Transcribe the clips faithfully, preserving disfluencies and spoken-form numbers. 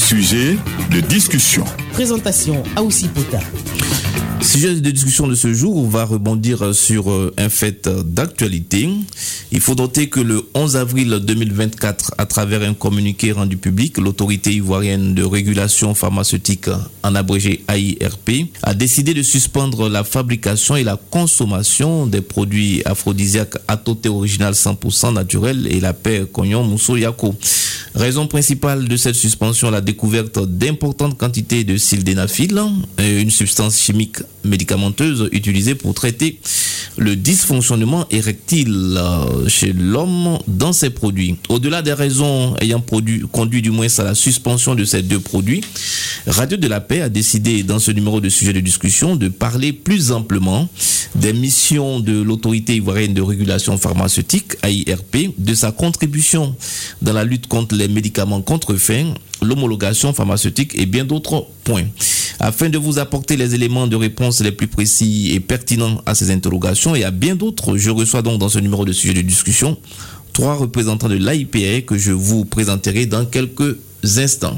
Sujet de discussion. Présentation Aoussi Pota. Sujet de discussion de ce jour, on va rebondir sur un fait d'actualité. Il faut noter que le onze avril deux mille vingt-quatre, à travers un communiqué rendu public, l'autorité ivoirienne de régulation pharmaceutique, en abrégé A I R P, a décidé de suspendre la fabrication et la consommation des produits aphrodisiaques Atoté original cent pour cent naturel et la paix Cognon Mousso Yako. Raison principale de cette suspension, la découverte d'importantes quantités de sildenafil, une substance chimique médicamenteuse utilisée pour traiter le dysfonctionnement érectile chez l'homme dans ces produits. Au-delà des raisons ayant produit, conduit du moins à la suspension de ces deux produits, Radio de la Paix a décidé dans ce numéro de sujet de discussion de parler plus amplement des missions de l'autorité ivoirienne de régulation pharmaceutique, A I R P, de sa contribution dans la lutte contre les médicaments contrefaits, l'homologation pharmaceutique et bien d'autres points. Afin de vous apporter les éléments de réponse les plus précis et pertinents à ces interrogations et à bien d'autres, je reçois donc dans ce numéro de sujet de discussion trois représentants de l'A I P R que je vous présenterai dans quelques instants.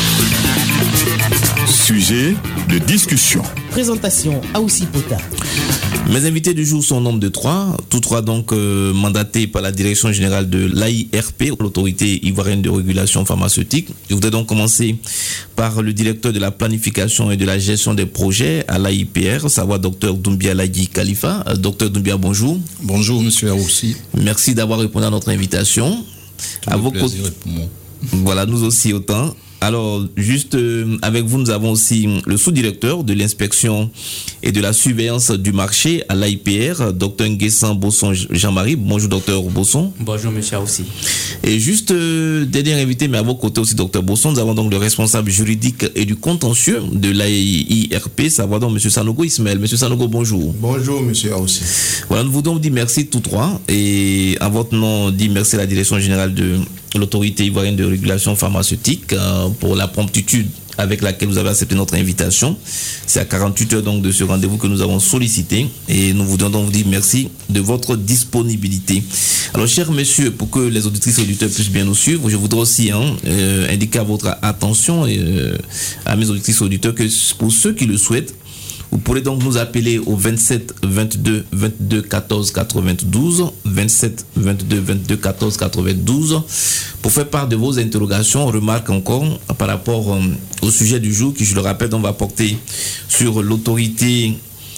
Sujet de discussion. Présentation Aoussi Pota. Mes invités du jour sont au nombre de trois, tous trois donc euh, mandatés par la direction générale de l'A I R P, l'autorité ivoirienne de régulation pharmaceutique. Je voudrais donc commencer par le directeur de la planification et de la gestion des projets à l'A I P R, savoir docteur Doumbia Ladi Khalifa. Euh, docteur Doumbia, bonjour. Bonjour, monsieur Aoussi. Merci d'avoir répondu à notre invitation. Tout à vos plaisir est pour moi. Voilà, nous aussi autant. Alors, juste euh, avec vous, nous avons aussi le sous-directeur de l'inspection et de la surveillance du marché à l'A I P R, docteur Nguessan Bosson Jean-Marie. Bonjour, docteur Bosson. Bonjour, monsieur aussi. Et juste, euh, dernier invité, mais à vos côtés aussi, docteur Bosson, nous avons donc le responsable juridique et du contentieux de l'A I R P, savoir donc monsieur Sanogo Ismaël. Monsieur Sanogo, bonjour. Bonjour, monsieur Aoussi. Voilà, nous vous donc dit merci tous trois. Et en votre nom, on dit merci à la direction générale de l'autorité ivoirienne de régulation pharmaceutique euh, pour la promptitude avec laquelle vous avez accepté notre invitation. C'est à quarante-huit heures donc de ce rendez-vous que nous avons sollicité et nous voudrions donc vous dire merci de votre disponibilité. Alors, chers messieurs, pour que les auditrices et auditeurs puissent bien nous suivre, je voudrais aussi hein, euh, indiquer à votre attention et euh, à mes auditrices et auditeurs que pour ceux qui le souhaitent, vous pourrez donc nous appeler au vingt-sept vingt-deux vingt-deux quatorze quatre-vingt-douze, vingt-sept vingt-deux vingt-deux quatorze quatre-vingt-douze, pour faire part de vos interrogations, remarques encore par rapport euh, au sujet du jour qui, je le rappelle, on va porter sur l'autorité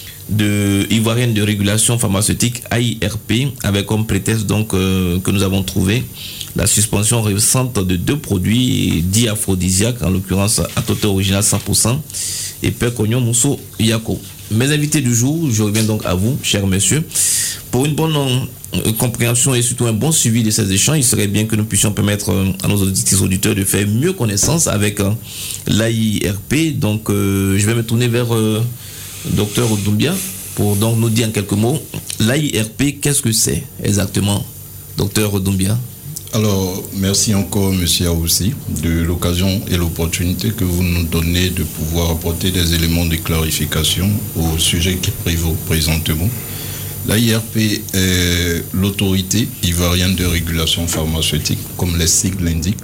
de ivoirienne de régulation pharmaceutique A I R P, avec comme prétexte donc euh, que nous avons trouvé la suspension récente de deux produits dits aphrodisiaques, en l'occurrence Atoté original cent pour cent et Paix Cognon Mousso Yako. Mes invités du jour, je reviens donc à vous, chers messieurs. Pour une bonne euh, compréhension et surtout un bon suivi de ces échanges, il serait bien que nous puissions permettre euh, à nos auditeurs auditeurs de faire mieux connaissance avec euh, l'A I R P. Donc, euh, je vais me tourner vers euh, docteur Doumbia pour donc nous dire en quelques mots, l'A I R P, qu'est-ce que c'est exactement, docteur Doumbia? Alors, merci encore, monsieur Aoussi, de l'occasion et l'opportunité que vous nous donnez de pouvoir apporter des éléments de clarification au sujet qui prévaut présentement. L'A I R P est l'autorité ivoirienne de régulation pharmaceutique, comme les sigles l'indiquent.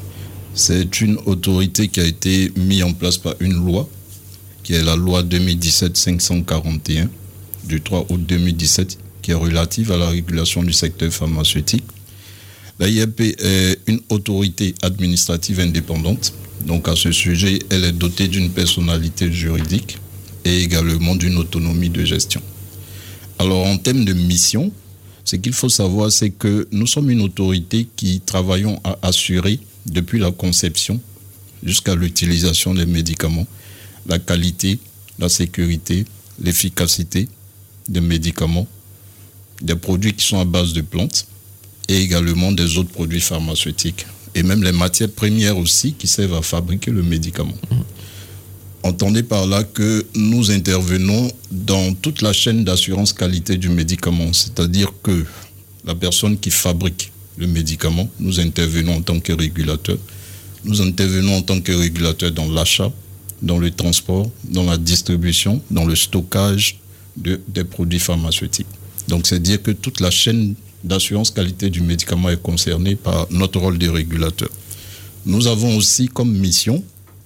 C'est une autorité qui a été mise en place par une loi, qui est la loi deux mille dix-sept cinq cent quarante et un, du trois août deux mille dix-sept, qui est relative à la régulation du secteur pharmaceutique. L'A I R P est une autorité administrative indépendante, donc à ce sujet, elle est dotée d'une personnalité juridique et également d'une autonomie de gestion. Alors en termes de mission, ce qu'il faut savoir, c'est que nous sommes une autorité qui travaillons à assurer, depuis la conception jusqu'à l'utilisation des médicaments, la qualité, la sécurité, l'efficacité des médicaments, des produits qui sont à base de plantes, et également des autres produits pharmaceutiques, et même les matières premières aussi qui servent à fabriquer le médicament. Mmh. Entendez par là que nous intervenons dans toute la chaîne d'assurance qualité du médicament, c'est-à-dire que la personne qui fabrique le médicament, nous intervenons en tant que régulateur, nous intervenons en tant que régulateur dans l'achat, dans le transport, dans la distribution, dans le stockage de, des produits pharmaceutiques. Donc c'est dire que toute la chaîne d'assurance qualité du médicament est concernée par notre rôle de régulateur. Nous avons aussi comme mission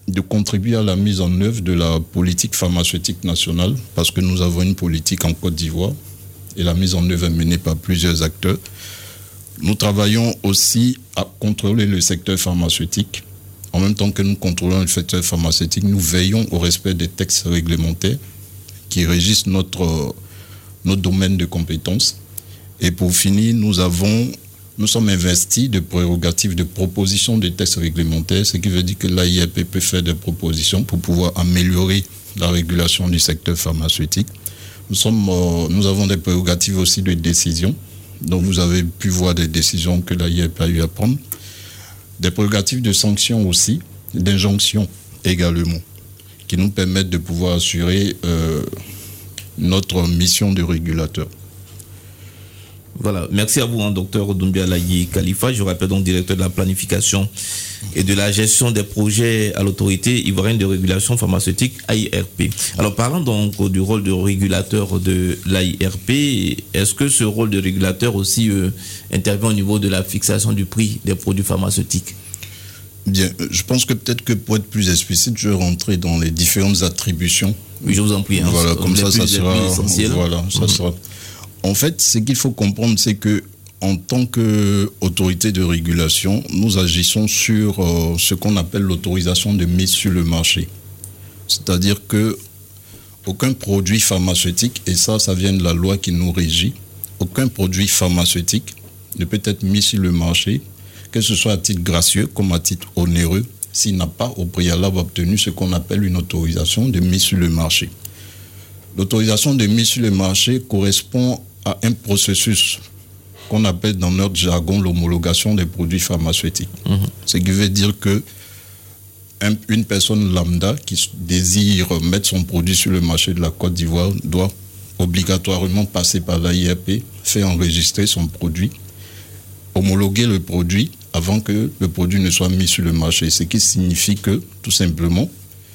de contribuer à la mise en œuvre de la politique pharmaceutique nationale, parce que nous avons une politique en Côte d'Ivoire et la mise en œuvre est menée par plusieurs acteurs. Nous travaillons aussi à contrôler le secteur pharmaceutique. En même temps que nous contrôlons le secteur pharmaceutique, nous veillons au respect des textes réglementaires qui régissent notre, notre domaine de compétences. Et pour finir, nous avons, nous sommes investis de prérogatives de proposition des textes réglementaires, ce qui veut dire que l'A I R P peut faire des propositions pour pouvoir améliorer la régulation du secteur pharmaceutique. Nous, sommes, euh, nous avons des prérogatives aussi de décision. Donc vous avez pu voir des décisions que l'A I R P a eu à prendre. Des prérogatives de sanctions aussi, d'injonctions également, qui nous permettent de pouvoir assurer euh, notre mission de régulateur. Voilà, merci à vous, hein, docteur Doumbia Laye Khalifa. Je rappelle donc directeur de la planification et de la gestion des projets à l'autorité ivoirienne de régulation pharmaceutique A I R P. Alors parlant donc du rôle de régulateur de l'A I R P, est-ce que ce rôle de régulateur aussi euh, intervient au niveau de la fixation du prix des produits pharmaceutiques? Bien, je pense que peut-être que pour être plus explicite, je vais rentrer dans les différentes attributions. Oui, je vous en prie. Hein, voilà, comme ça, ça sera, voilà, ça mmh. sera. En fait, ce qu'il faut comprendre, c'est que en tant qu'autorité de régulation, nous agissons sur euh, ce qu'on appelle l'autorisation de mise sur le marché. C'est-à-dire que aucun produit pharmaceutique, et ça, ça vient de la loi qui nous régit, aucun produit pharmaceutique ne peut être mis sur le marché, que ce soit à titre gracieux comme à titre onéreux, s'il n'a pas au préalable obtenu ce qu'on appelle une autorisation de mise sur le marché. L'autorisation de mise sur le marché correspond à un processus qu'on appelle dans notre jargon l'homologation des produits pharmaceutiques. Mmh. Ce qui veut dire que un, une personne lambda qui désire mettre son produit sur le marché de la Côte d'Ivoire doit obligatoirement passer par l'A I R P, faire enregistrer son produit, homologuer le produit avant que le produit ne soit mis sur le marché. Ce qui signifie que, tout simplement,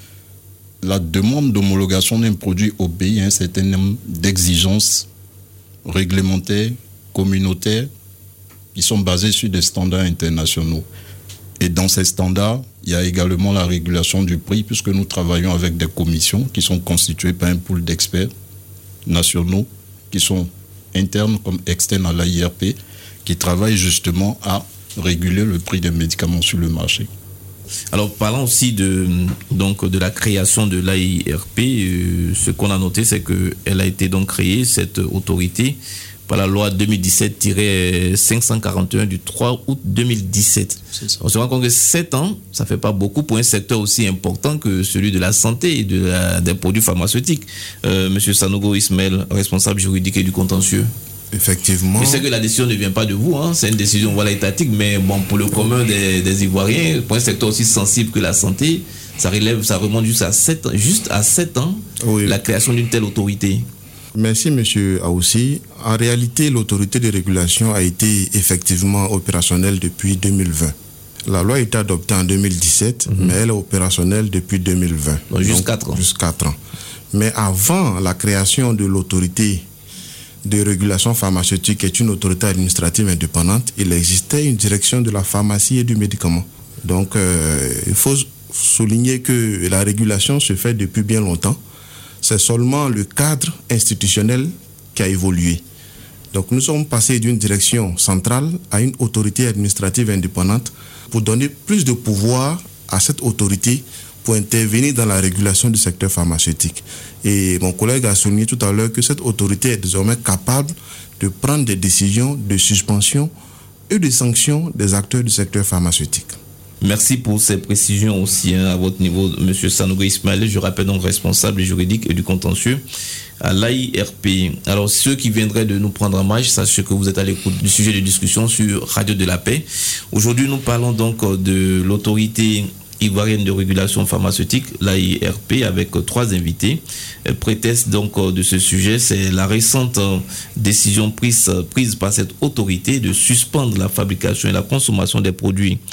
la demande d'homologation d'un produit obéit à un certain nombre d'exigences réglementaires, communautaires, qui sont basées sur des standards internationaux. Et dans ces standards, il y a également la régulation du prix, puisque nous travaillons avec des commissions qui sont constituées par un pool d'experts nationaux, qui sont internes comme externes à l'A I R P, qui travaillent justement à réguler le prix des médicaments sur le marché. Alors, parlant aussi de, donc, de la création de l'A I R P, euh, ce qu'on a noté, c'est qu'elle a été donc créée, cette autorité, par la loi deux mille dix-sept tiret cinq cent quarante et un du trois août deux mille dix-sept. On se rend compte que sept ans, ça ne fait pas beaucoup pour un secteur aussi important que celui de la santé et de la, des produits pharmaceutiques. Euh, Monsieur Sanogo Ismaël, responsable juridique et du contentieux. Effectivement. Je sais que la décision ne vient pas de vous, hein, c'est une décision voilà, étatique, mais bon, pour le commun des, des Ivoiriens, pour un secteur aussi sensible que la santé, ça relève, ça remonte juste à sept, juste à sept ans, oui. La création d'une telle autorité. Merci, M. Aoussi. En réalité, l'autorité de régulation a été effectivement opérationnelle depuis deux mille vingt. La loi a été adoptée en deux mille dix-sept, mm-hmm. mais elle est opérationnelle depuis deux mille vingt. Donc, juste quatre ans. Juste quatre ans. Mais avant la création de l'autorité de régulation pharmaceutique, qui est une autorité administrative indépendante, il existait une direction de la pharmacie et du médicament. Donc, euh, il faut souligner que la régulation se fait depuis bien longtemps. C'est seulement le cadre institutionnel qui a évolué. Donc, nous sommes passés d'une direction centrale à une autorité administrative indépendante pour donner plus de pouvoir à cette autorité pour intervenir dans la régulation du secteur pharmaceutique. Et mon collègue a souligné tout à l'heure que cette autorité est désormais capable de prendre des décisions de suspension et de sanctions des acteurs du secteur pharmaceutique. Merci pour ces précisions aussi hein, à votre niveau, M. Sanogo Ismaël. Je rappelle donc responsable juridique et du contentieux à l'A I R P. Alors, ceux qui viendraient de nous prendre en marge, sachez que vous êtes à l'écoute du sujet de discussion sur Radio de la Paix. Aujourd'hui, nous parlons donc de l'autorité ivoirienne de régulation pharmaceutique, l'A I R P, avec trois invités. Prétexte donc de ce sujet, c'est la récente décision prise, prise par cette autorité de suspendre la fabrication et la consommation des produits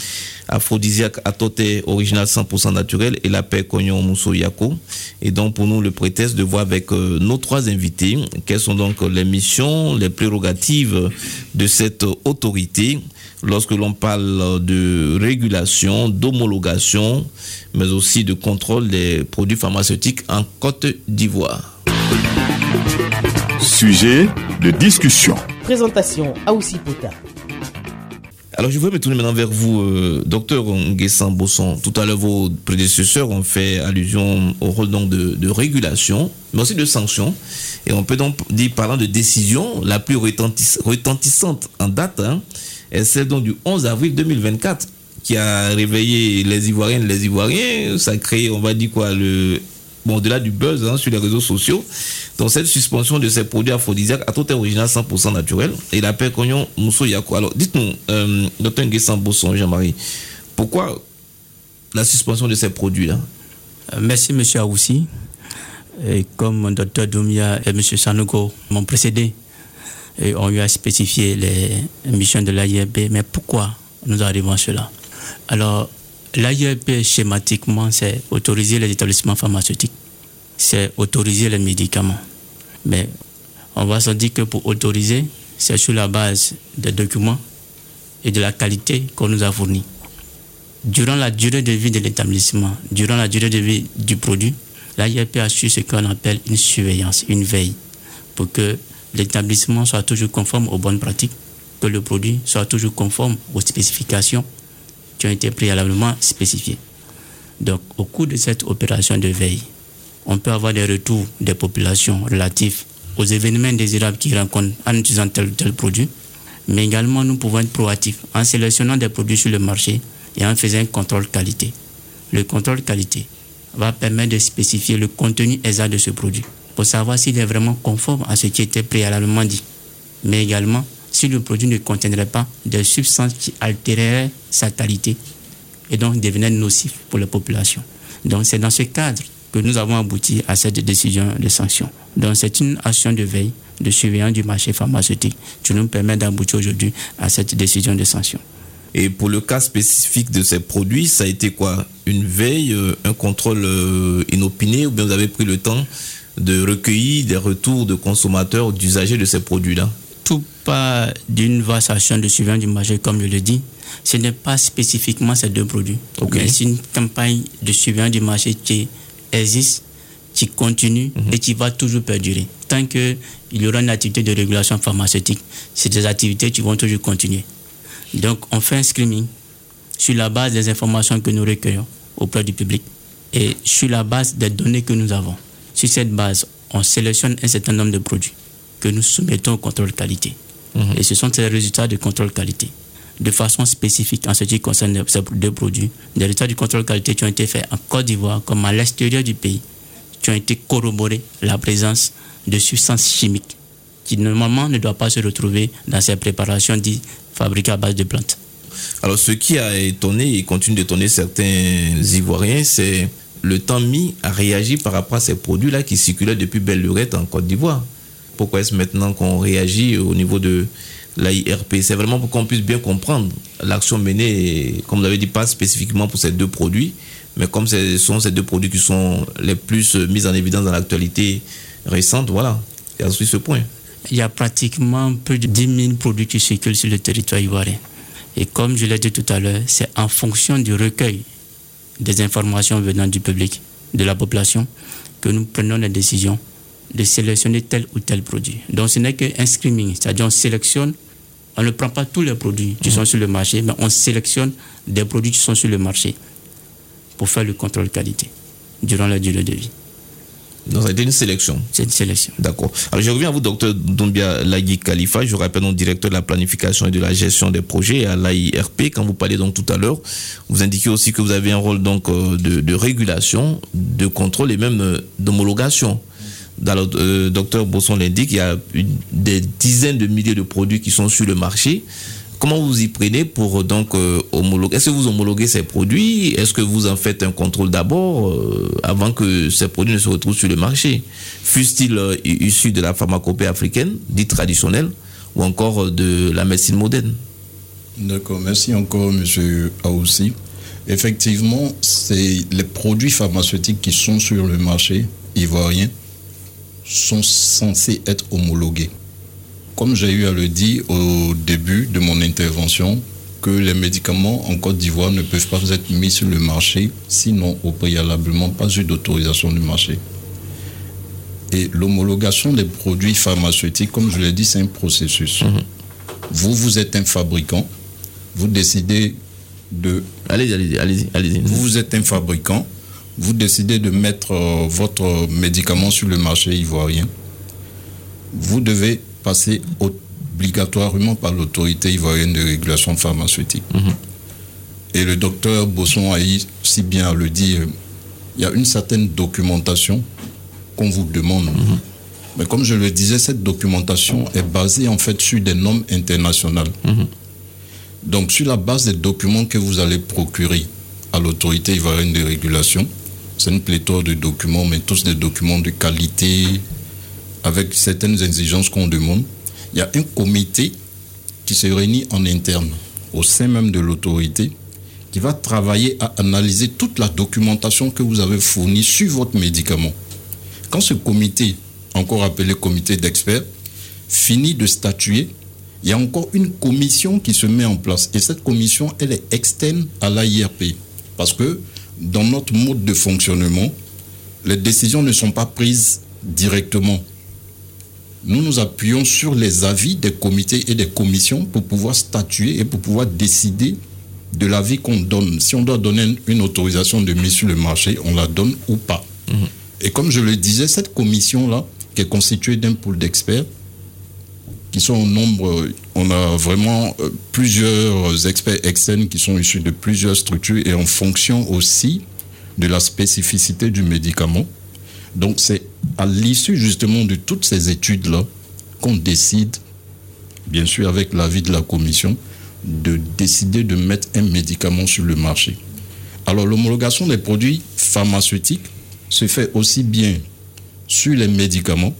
aphrodisiaque à Tote original cent pour cent naturel et la paix Cognon Mousso Yako. Et donc pour nous le prétexte de voir avec euh, nos trois invités quelles sont donc les missions, les prérogatives de cette autorité lorsque l'on parle de régulation, d'homologation, mais aussi de contrôle des produits pharmaceutiques en Côte d'Ivoire. Sujet de discussion. Présentation Aoussi Pota. Alors je voudrais me tourner maintenant vers vous, euh, docteur Nguessan Bosson. Tout à l'heure, vos prédécesseurs ont fait allusion au rôle donc de, de régulation, mais aussi de sanction. Et on peut donc dire, parlant de décision, la plus retentis- retentissante en date hein, est celle donc du onze avril deux mille vingt-quatre, qui a réveillé les Ivoiriennes, les Ivoiriens. Ça a créé, on va dire quoi, le... Bon, au-delà du buzz hein, sur les réseaux sociaux, donc cette suspension de ces produits aphrodisiaques à tout original cent pour cent naturel et la paix Cognon Mousso Yako. Alors, dites-nous, euh, docteur Nguessan Bosson, Jean-Marie, pourquoi la suspension de ces produits-là? euh, Merci, M. Aoussi. Et comme docteur Doumia et M. Sanogo m'ont précédé, et ont eu à spécifier les missions de l'A I R P, mais pourquoi nous arrivons à cela? Alors, l'A I R P, schématiquement, c'est autoriser les établissements pharmaceutiques, c'est autoriser les médicaments. Mais on va se dire que pour autoriser, c'est sur la base des documents et de la qualité qu'on nous a fournis. Durant la durée de vie de l'établissement, durant la durée de vie du produit, l'A I R P assure ce qu'on appelle une surveillance, une veille, pour que l'établissement soit toujours conforme aux bonnes pratiques, que le produit soit toujours conforme aux spécifications qui ont été préalablement spécifiés. Donc, au cours de cette opération de veille, on peut avoir des retours des populations relatifs aux événements indésirables qu'ils rencontrent en utilisant tel ou tel produit, mais également nous pouvons être proactifs en sélectionnant des produits sur le marché et en faisant un contrôle qualité. Le contrôle qualité va permettre de spécifier le contenu exact de ce produit pour savoir s'il est vraiment conforme à ce qui était préalablement dit, mais également si le produit ne contiendrait pas des substances qui altéreraient sa qualité et donc devenaient nocifs pour la population. Donc c'est dans ce cadre que nous avons abouti à cette décision de sanction. Donc c'est une action de veille, de surveillance du marché pharmaceutique qui nous permet d'aboutir aujourd'hui à cette décision de sanction. Et pour le cas spécifique de ces produits, ça a été quoi? Une veille, euh, un contrôle euh, inopiné, ou bien vous avez pris le temps de recueillir des retours de consommateurs, d'usagers de ces produits-là? Tout part d'une vaste action de surveillance du marché, comme je le dis. Ce n'est pas spécifiquement ces deux produits. Okay. Mais c'est une campagne de surveillance du marché qui existe, qui continue mm-hmm. et qui va toujours perdurer. Tant qu'il y aura une activité de régulation pharmaceutique, c'est des activités qui vont toujours continuer. Donc, on fait un screening sur la base des informations que nous recueillons auprès du public et sur la base des données que nous avons. Sur cette base, on sélectionne un certain nombre de produits que nous soumettons au contrôle qualité. Mmh. Et ce sont ces résultats de contrôle qualité. De façon spécifique en ce qui concerne ces deux produits, des résultats du contrôle qualité qui ont été faits en Côte d'Ivoire comme à l'extérieur du pays, qui ont été corroborés la présence de substances chimiques qui normalement ne doivent pas se retrouver dans ces préparations dites fabriquées à base de plantes. Alors ce qui a étonné et continue d'étonner certains Ivoiriens, c'est le temps mis à réagir par rapport à ces produits-là qui circulaient depuis belle lurette en Côte d'Ivoire. Pourquoi est-ce maintenant qu'on réagit au niveau de l'A I R P? C'est vraiment pour qu'on puisse bien comprendre l'action menée, comme vous l'avez dit, pas spécifiquement pour ces deux produits, mais comme ce sont ces deux produits qui sont les plus mis en évidence dans l'actualité récente, voilà, et à ce point. Il y a pratiquement plus de dix mille produits qui circulent sur le territoire ivoirien. Et comme je l'ai dit tout à l'heure, c'est en fonction du recueil des informations venant du public, de la population, que nous prenons la décision de sélectionner tel ou tel produit. Donc ce n'est qu'un screening, c'est-à-dire on sélectionne, on ne prend pas tous les produits qui mmh. sont sur le marché, mais on sélectionne des produits qui sont sur le marché pour faire le contrôle qualité durant la durée de vie. Donc ça a été une sélection. C'est une sélection. D'accord. Alors je reviens à vous, docteur Doumbia Lagui Khalifa. Je rappelle donc directeur de la planification et de la gestion des projets à l'A I R P. Quand vous parlez donc tout à l'heure, vous indiquez aussi que vous avez un rôle donc de, de régulation, de contrôle et même d'homologation. Dans le euh, docteur Bosson l'indique, il y a une, des dizaines de milliers de produits qui sont sur le marché. Comment vous y prenez pour donc euh, homologuer? Est-ce que vous homologuez ces produits? Est-ce que vous en faites un contrôle d'abord euh, avant que ces produits ne se retrouvent sur le marché? Fussent-ils euh, issus de la pharmacopée africaine, dite traditionnelle, ou encore euh, de la médecine moderne? D'accord, merci encore, M. Aoussi. Effectivement, c'est les produits pharmaceutiques qui sont sur le marché ivoirien sont censés être homologués. Comme j'ai eu à le dire au début de mon intervention, que les médicaments en Côte d'Ivoire ne peuvent pas être mis sur le marché, sinon au préalablement pas eu d'autorisation du marché. Et l'homologation des produits pharmaceutiques, comme je l'ai dit, c'est un processus. Mmh. Vous, vous êtes un fabricant, vous décidez de... Allez-y, allez-y, allez-y. allez-y. Vous, vous êtes un fabricant, vous décidez de mettre euh, votre médicament sur le marché ivoirien. Vous devez passer obligatoirement par l'autorité ivoirienne de régulation pharmaceutique. Mmh. Et le docteur Bosson a eu si bien à le dire, il y a une certaine documentation qu'on vous demande. Mmh. Mais comme je le disais, cette documentation est basée en fait sur des normes internationales. Mmh. Donc sur la base des documents que vous allez procurer à l'autorité ivoirienne de régulation, c'est une pléthore de documents, mais tous des documents de qualité, avec certaines exigences qu'on demande. Il y a un comité qui se réunit en interne, au sein même de l'autorité, qui va travailler à analyser toute la documentation que vous avez fournie sur votre médicament. Quand ce comité, encore appelé comité d'experts, finit de statuer, il y a encore une commission qui se met en place. Et cette commission, elle est externe à l'A I R P. Parce que dans notre mode de fonctionnement, les décisions ne sont pas prises directement. Nous nous appuyons sur les avis des comités et des commissions pour pouvoir statuer et pour pouvoir décider de l'avis qu'on donne. Si on doit donner une autorisation de mise sur le marché, on la donne ou pas. Mmh. Et comme je le disais, cette commission-là, qui est constituée d'un pool d'experts, qui sont au nombre, on a vraiment euh, plusieurs experts externes qui sont issus de plusieurs structures et en fonction aussi de la spécificité du médicament. Donc c'est à l'issue justement de toutes ces études-là qu'on décide, bien sûr avec l'avis de la commission, de décider de mettre un médicament sur le marché. Alors l'homologation des produits pharmaceutiques se fait aussi bien sur les médicaments,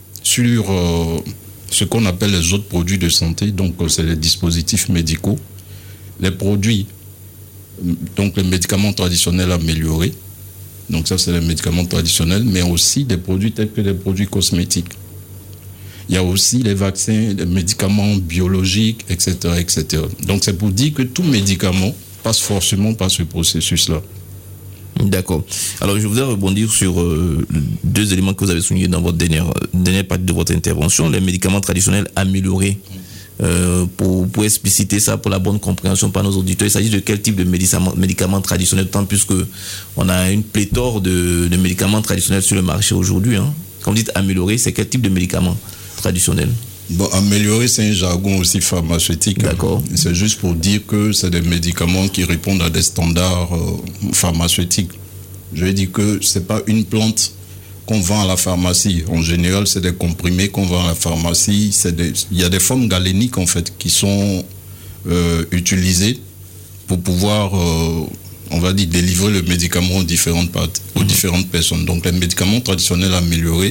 sur euh, ce qu'on appelle les autres produits de santé, donc c'est les dispositifs médicaux, les produits, donc les médicaments traditionnels améliorés, donc ça c'est les médicaments traditionnels, mais aussi des produits tels que les produits cosmétiques. Il y a aussi les vaccins, les médicaments biologiques, et cetera, et cetera. Donc c'est pour dire que tout médicament passe forcément par ce processus-là. D'accord. Alors je voudrais rebondir sur euh, deux éléments que vous avez soulignés dans votre dernière, dernière partie de votre intervention, les médicaments traditionnels améliorés. Euh, pour, pour expliciter ça, pour la bonne compréhension par nos auditeurs, il s'agit de quel type de médicaments, médicaments traditionnels, tant puisque on a une pléthore de, de médicaments traditionnels sur le marché aujourd'hui. Hein. Quand vous dites améliorés, c'est quel type de médicaments traditionnels? Bon, améliorer, c'est un jargon aussi pharmaceutique. D'accord. C'est juste pour dire que c'est des médicaments qui répondent à des standards euh, pharmaceutiques. Je veux dire que c'est pas une plante qu'on vend à la pharmacie. En général, c'est des comprimés qu'on vend à la pharmacie. C'est des, il y a des formes galéniques, en fait, qui sont euh, utilisées pour pouvoir, euh, on va dire, délivrer le médicament aux différentes, parties, aux mmh. différentes personnes. Donc, les médicaments traditionnels améliorés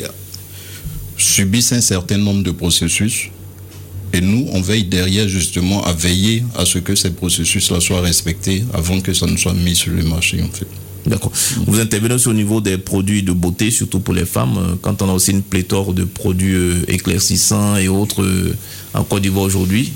subissent un certain nombre de processus et nous, on veille derrière justement à veiller à ce que ces processus-là soient respectés avant que ça ne soit mis sur le marché, en fait. D'accord. Vous intervenez aussi au niveau des produits de beauté, surtout pour les femmes, quand on a aussi une pléthore de produits éclaircissants et autres en Côte d'Ivoire aujourd'hui.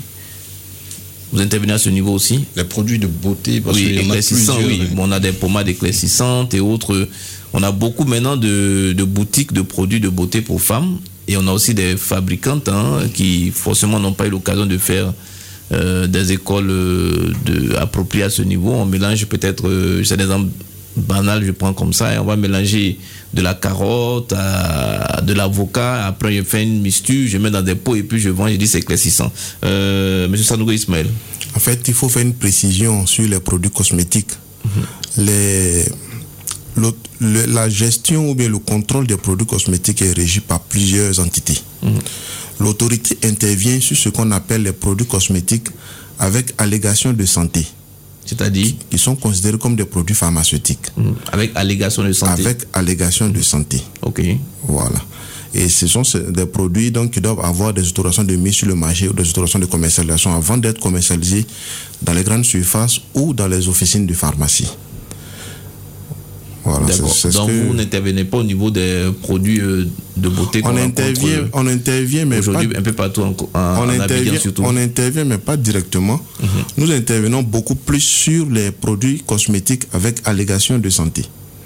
Vous intervenez à ce niveau aussi? Les produits de beauté, parce oui, qu'il y en a plusieurs. Oui. Bon, on a des pommades éclaircissantes et autres. On a beaucoup maintenant de, de boutiques de produits de beauté pour femmes. Et on a aussi des fabricantes hein, qui forcément n'ont pas eu l'occasion de faire euh, des écoles de, appropriées à ce niveau. On mélange peut-être, euh, c'est des exemples banals, je prends comme ça, et on va mélanger de la carotte à de l'avocat. Après, je fais une mixture, je mets dans des pots et puis je vends, je dis c'est éclaircissant. Euh, Monsieur Sanogo Ismaël. En fait, il faut faire une précision sur les produits cosmétiques. Mm-hmm. Les... Le, le, la gestion ou bien le contrôle des produits cosmétiques est régi par plusieurs entités. Mmh. L'autorité intervient sur ce qu'on appelle les produits cosmétiques avec allégation de santé. C'est-à-dire qui, qui sont considérés comme des produits pharmaceutiques. Mmh. Avec allégation de santé. Avec allégation de santé. Ok. Voilà. Et ce sont des produits donc, qui doivent avoir des autorisations de mise sur le marché ou des autorisations de commercialisation avant d'être commercialisés dans les grandes surfaces ou dans les officines de pharmacie. Voilà, D'accord. c'est, c'est Donc que... vous n'intervenez pas au niveau des produits euh, de beauté qu'on on intervient, rencontre, on intervient, mais aujourd'hui pas... un peu partout en, en, on en intervient, Abidjan surtout. on intervient, mais pas directement. Mm-hmm. Nous intervenons beaucoup plus sur les produits cosmétiques avec allégation de santé.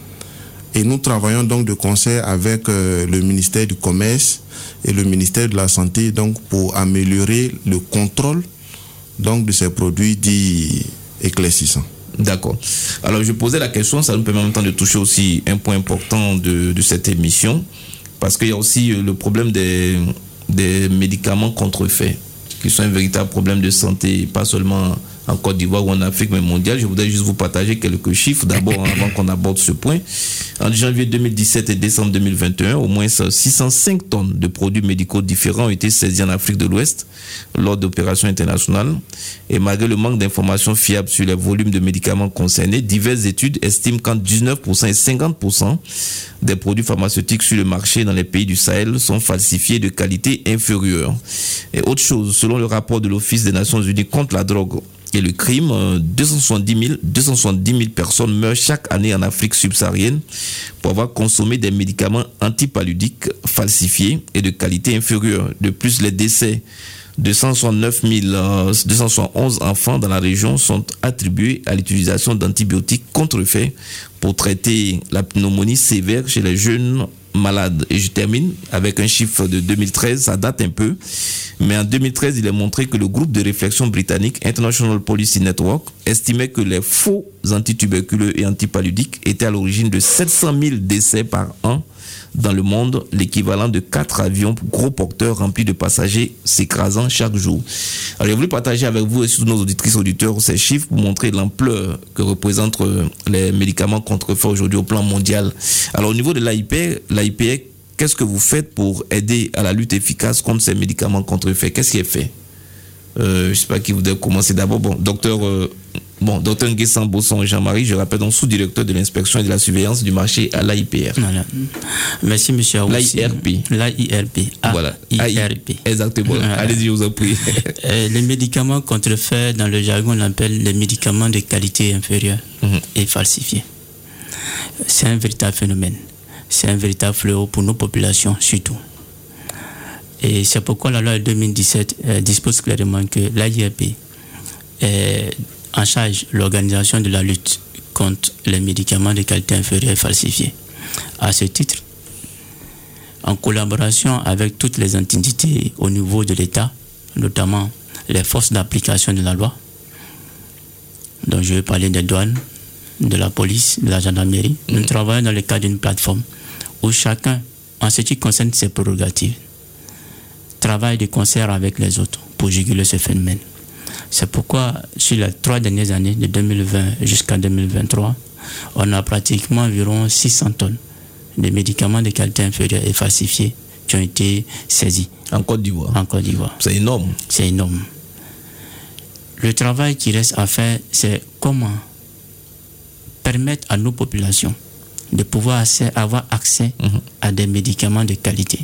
Et nous travaillons donc de concert avec euh, le ministère du Commerce et le ministère de la Santé donc pour améliorer le contrôle donc de ces produits dits éclaircissants. D'accord. Alors je posais la question, ça nous permet en même temps de toucher aussi un point important de, de cette émission, parce qu'il y a aussi le problème des, des médicaments contrefaits, qui sont un véritable problème de santé, pas seulement en Côte d'Ivoire ou en Afrique, mais mondiale. Je voudrais juste vous partager quelques chiffres, d'abord avant qu'on aborde ce point. En janvier deux mille dix-sept et décembre deux mille vingt et un, au moins six cent cinq tonnes de produits médicaux différents ont été saisis en Afrique de l'Ouest lors d'opérations internationales. Et malgré le manque d'informations fiables sur les volumes de médicaments concernés, diverses études estiment qu'entre dix-neuf pour cent et cinquante pour cent des produits pharmaceutiques sur le marché dans les pays du Sahel sont falsifiés de qualité inférieure. Et autre chose, selon le rapport de l'Office des Nations Unies contre la drogue et le crime, deux cent soixante-dix mille personnes meurent chaque année en Afrique subsaharienne pour avoir consommé des médicaments antipaludiques falsifiés et de qualité inférieure. De plus, les décès de deux cent soixante-neuf mille deux cent soixante-onze enfants dans la région sont attribués à l'utilisation d'antibiotiques contrefaits pour traiter la pneumonie sévère chez les jeunes malades. Et je termine avec un chiffre de deux mille treize, ça date un peu, mais en deux mille treize, il est montré que le groupe de réflexion britannique International Policy Network estimait que les faux antituberculeux et antipaludiques étaient à l'origine de sept cent mille décès par an dans le monde, l'équivalent de quatre avions gros porteurs remplis de passagers s'écrasant chaque jour. Alors, j'ai voulu partager avec vous et surtout nos auditrices et auditeurs ces chiffres pour montrer l'ampleur que représentent les médicaments contrefaits aujourd'hui au plan mondial. Alors, au niveau de l'A I P R, l'A I P R, qu'est-ce que vous faites pour aider à la lutte efficace contre ces médicaments contrefaits? Qu'est-ce qui est fait? Euh, je ne sais pas qui voudrait commencer d'abord. Bon, docteur, euh, bon, docteur Nguessan Bosson Jean-Marie, je rappelle donc sous-directeur de l'inspection et de la surveillance du marché à l'A I P R. Voilà. Merci, monsieur Aoussi. L'A I R P. L'A I R P. Voilà. A I R P. Exactement. Voilà. Allez-y, je vous en prie. euh, les médicaments contrefaits, dans le jargon, on appelle les médicaments de qualité inférieure mm-hmm. et falsifiés. C'est un véritable phénomène. C'est un véritable fléau pour nos populations, surtout. Et c'est pourquoi la loi de deux mille dix-sept euh, dispose clairement que l'A I R P est en charge de l'organisation de la lutte contre les médicaments de qualité inférieure et falsifiés. À ce titre, en collaboration avec toutes les entités au niveau de l'État, notamment les forces d'application de la loi, dont je vais parler des douanes, de la police, de la gendarmerie, mmh. nous travaillons dans le cadre d'une plateforme où chacun, en ce qui concerne ses prérogatives, travaille de concert avec les autres pour juguler ce phénomène. C'est pourquoi, sur les trois dernières années, de deux mille vingt jusqu'à deux mille vingt-trois, on a pratiquement environ six cents tonnes de médicaments de qualité inférieure et falsifiés qui ont été saisis. En Côte d'Ivoire. En Côte d'Ivoire. C'est énorme. C'est énorme. Le travail qui reste à faire, c'est comment permettre à nos populations de pouvoir accès, avoir accès mmh. à des médicaments de qualité.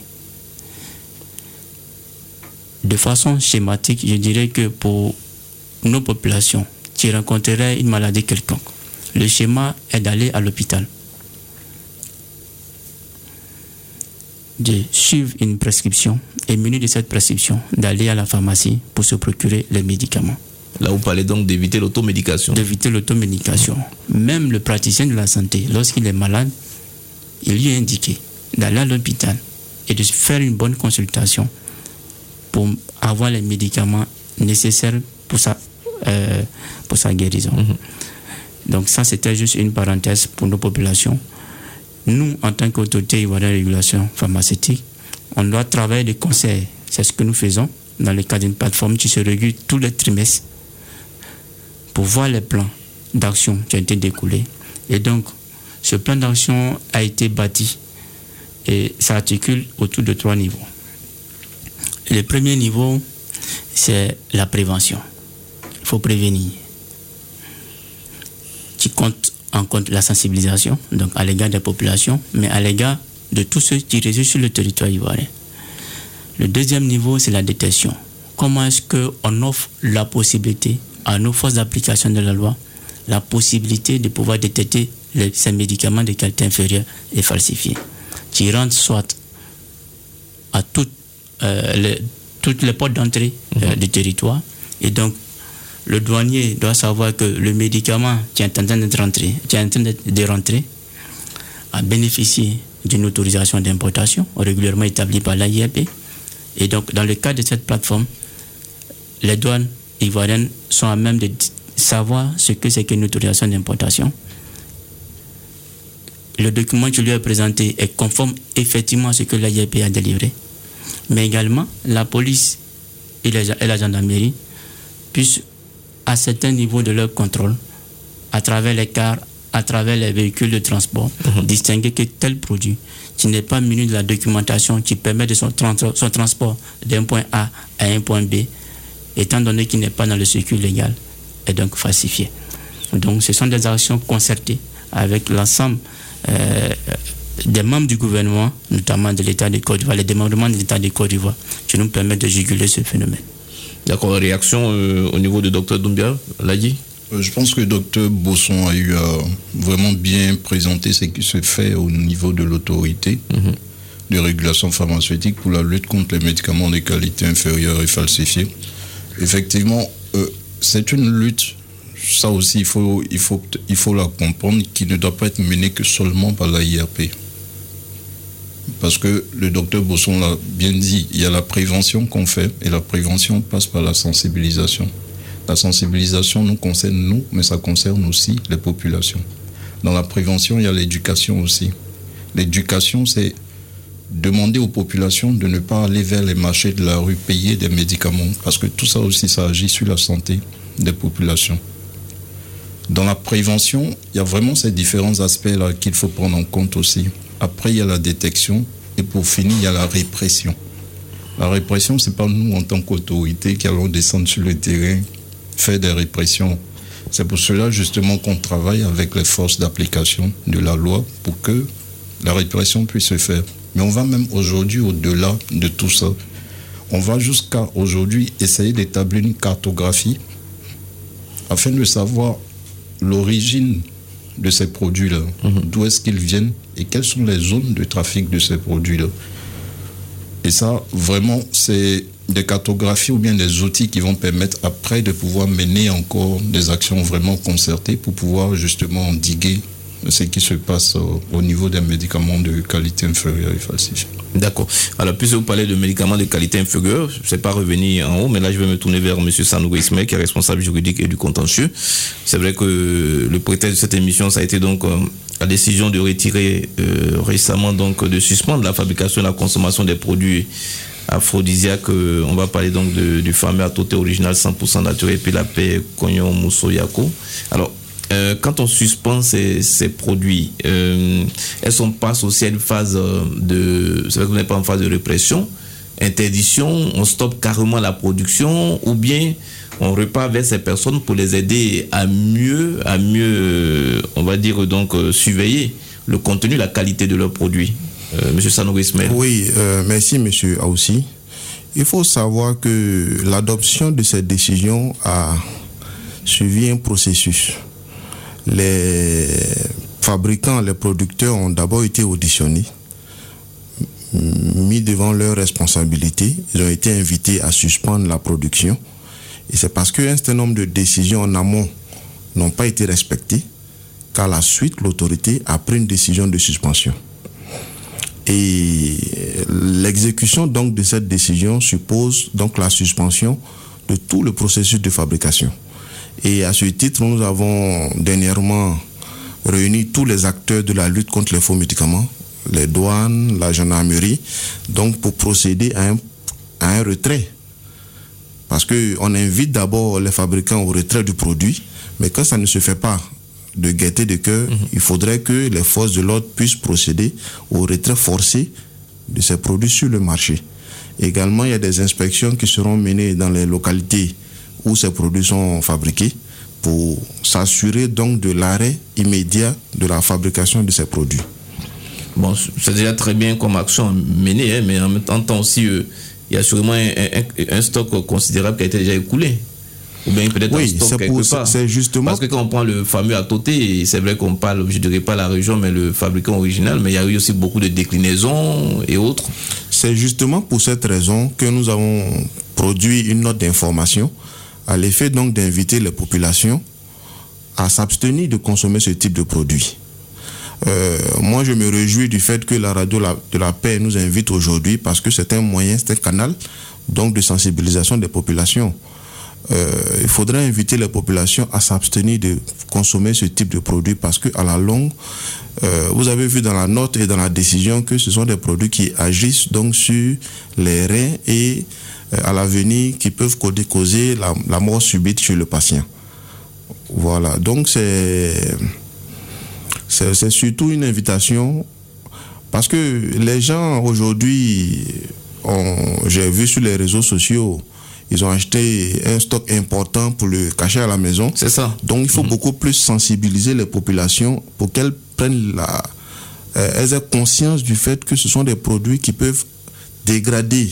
De façon schématique, je dirais que pour nos populations qui rencontreraient une maladie quelconque, le schéma est d'aller à l'hôpital, de suivre une prescription et muni de cette prescription, d'aller à la pharmacie pour se procurer les médicaments. Là, vous parlez donc d'éviter l'automédication. D'éviter l'automédication. Même le praticien de la santé, lorsqu'il est malade, il lui est indiqué d'aller à l'hôpital et de faire une bonne consultation pour avoir les médicaments nécessaires pour sa, euh, pour sa guérison. Mm-hmm. Donc ça, c'était juste une parenthèse pour nos populations. Nous, en tant qu'autorité ivoirienne de régulation pharmaceutique, on doit travailler de concert. C'est ce que nous faisons dans le cadre d'une plateforme qui se régule tous les trimestres pour voir les plans d'action qui ont été découlés. Et donc, ce plan d'action a été bâti et s'articule autour de trois niveaux. Le premier niveau, c'est la prévention. Il faut prévenir. Qui compte en compte la sensibilisation, donc à l'égard des populations, mais à l'égard de tous ceux qui résident sur le territoire ivoirien. Le deuxième niveau, c'est la détection. Comment est-ce qu'on offre la possibilité à nos forces d'application de la loi, la possibilité de pouvoir détecter les, ces médicaments de qualité inférieure et falsifiés, qui rentrent soit à toutes, euh, les, toutes les portes d'entrée euh, du territoire. Et donc, le douanier doit savoir que le médicament qui est en train de rentrer, qui est en train de rentrer a bénéficié d'une autorisation d'importation régulièrement établie par l'A I R P. Et donc, dans le cadre de cette plateforme, les douanes ivoiriennes sont à même de savoir ce que c'est qu'une autorisation d'importation. Le document qui lui est présenté est conforme effectivement à ce que l'A I R P a délivré. Mais également, la police et la gendarmerie puissent, à certains niveaux de leur contrôle, à travers les cars, à travers les véhicules de transport, mmh. distinguer que tel produit qui n'est pas muni de la documentation qui permet de son, trans- son transport d'un point A à un point B, étant donné qu'il n'est pas dans le circuit légal, est donc falsifié. Donc ce sont des actions concertées avec l'ensemble euh, des membres du gouvernement, notamment de l'État de Côte d'Ivoire, les démembrements de l'État de Côte d'Ivoire, qui nous permettent de juguler ce phénomène. D'accord, réaction euh, au niveau du docteur Doumbia, l'a dit. Je pense que le docteur Bosson a eu à vraiment bien présenter ce qui se fait au niveau de l'autorité mm-hmm. de régulation pharmaceutique pour la lutte contre les médicaments de qualité inférieure et falsifiés. Effectivement, euh, c'est une lutte, ça aussi il faut, il faut, il faut la comprendre, qui ne doit pas être menée que seulement par l'A I R P. Parce que le docteur Bosson l'a bien dit, il y a la prévention qu'on fait et la prévention passe par la sensibilisation. La sensibilisation nous concerne nous, mais ça concerne aussi les populations. Dans la prévention, il y a l'éducation aussi. L'éducation, c'est demander aux populations de ne pas aller vers les marchés de la rue payer des médicaments, parce que tout ça aussi, ça agit sur la santé des populations. Dans la prévention, il y a vraiment ces différents aspects-là qu'il faut prendre en compte aussi. Après, il y a la détection, et pour finir, il y a la répression. La répression, ce n'est pas nous, en tant qu'autorité, qui allons descendre sur le terrain, faire des répressions. C'est pour cela justement qu'on travaille avec les forces d'application de la loi pour que la répression puisse se faire. Mais on va même aujourd'hui au-delà de tout ça. On va jusqu'à aujourd'hui essayer d'établir une cartographie afin de savoir l'origine de ces produits-là, mmh. d'où est-ce qu'ils viennent et quelles sont les zones de trafic de ces produits-là. Et ça, vraiment, c'est des cartographies ou bien des outils qui vont permettre après de pouvoir mener encore des actions vraiment concertées pour pouvoir justement endiguer ce qui se passe au, au niveau des médicaments de qualité inférieure et falsifiés. D'accord. Alors, puisque vous parlez de médicaments de qualité inférieure, je ne sais pas revenir en haut, mais là, je vais me tourner vers M. Sanogo Ismaël, qui est responsable juridique et du contentieux. C'est vrai que le prétexte de cette émission, ça a été donc euh, la décision de retirer euh, récemment, donc de suspendre la fabrication et la consommation des produits aphrodisiaques. Euh, on va parler donc de, du fameux Atoté original cent pour cent naturel, puis la paix Cognon Mousso Yako. Alors, Euh, quand on suspend ces, ces produits, euh, est-ce qu'on passe aussi à une phase de... C'est vrai qu'on n'est pas en phase de répression, interdiction, on stoppe carrément la production, ou bien on repart vers ces personnes pour les aider à mieux, à mieux, on va dire donc, euh, surveiller le contenu, la qualité de leurs produits. Euh, Monsieur Sanogo Ismaël. Oui, euh, merci Monsieur Aoussi. Il faut savoir que l'adoption de cette décision a suivi un processus. Les fabricants, les producteurs ont d'abord été auditionnés, mis devant leurs responsabilités. Ils ont été invités à suspendre la production. Et c'est parce qu'un certain nombre de décisions en amont n'ont pas été respectées qu'à la suite, l'autorité a pris une décision de suspension. Et l'exécution donc de cette décision suppose donc la suspension de tout le processus de fabrication. Et à ce titre, nous avons dernièrement réuni tous les acteurs de la lutte contre les faux médicaments, les douanes, la gendarmerie, donc pour procéder à un, à un retrait. Parce qu'on invite d'abord les fabricants au retrait du produit, mais quand ça ne se fait pas de gaieté de cœur, mmh. il faudrait que les forces de l'ordre puissent procéder au retrait forcé de ces produits sur le marché. Également, il y a des inspections qui seront menées dans les localités où ces produits sont fabriqués pour s'assurer donc de l'arrêt immédiat de la fabrication de ces produits. Bon, c'est déjà très bien comme action menée, hein, mais en même temps aussi, euh, il y a sûrement un, un, un stock considérable qui a été déjà écoulé. Ou bien peut-être oui, un stock c'est quelque pour, part. C'est justement... Parce que quand on prend le fameux Atoté, c'est vrai qu'on parle, je ne dirais pas la région, mais le fabricant original, mais il y a eu aussi beaucoup de déclinaisons et autres. C'est justement pour cette raison que nous avons produit une note d'information à l'effet donc d'inviter les populations à s'abstenir de consommer ce type de produit. Euh, moi, je me réjouis du fait que la radio de la paix nous invite aujourd'hui parce que c'est un moyen, c'est un canal donc de sensibilisation des populations. Euh, il faudrait inviter les populations à s'abstenir de consommer ce type de produit parce qu'à la longue, euh, vous avez vu dans la note et dans la décision que ce sont des produits qui agissent donc sur les reins et euh, à l'avenir qui peuvent causer la, la mort subite chez le patient. Voilà, donc c'est... C'est, c'est surtout une invitation parce que les gens aujourd'hui, ont, j'ai vu sur les réseaux sociaux, ils ont acheté un stock important pour le cacher à la maison. C'est ça. Donc il faut mmh. beaucoup plus sensibiliser les populations pour qu'elles prennent la, euh, elles aient conscience du fait que ce sont des produits qui peuvent dégrader